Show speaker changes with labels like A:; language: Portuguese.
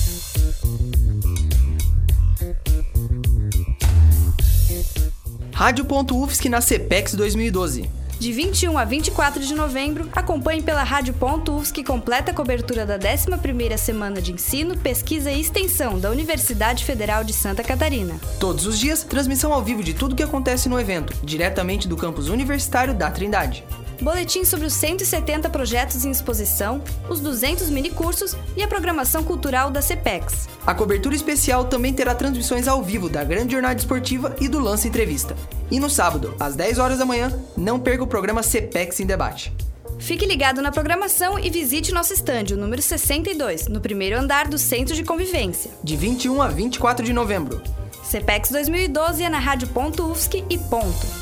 A: Rádio.UFSC na CPEX 2012.
B: De 21 a 24 de novembro, acompanhe pela Rádio.UFSC completa cobertura da 11ª Semana de Ensino, Pesquisa e Extensão da Universidade Federal de Santa Catarina.
A: Todos os dias, transmissão ao vivo de tudo que acontece no evento, diretamente do campus universitário da Trindade.
B: Boletim sobre os 170 projetos em exposição, os 200 minicursos e a programação cultural da CPEX.
A: A cobertura especial também terá transmissões ao vivo da Grande Jornada Esportiva e do Lance Entrevista. E no sábado, às 10 horas da manhã, não perca o programa CPEX em Debate.
B: Fique ligado na programação e visite nosso estande, o número 62, no primeiro andar do Centro de Convivência.
A: De 21 a 24 de novembro.
B: CPEX 2012 é na Rádio.UFSC e ponto.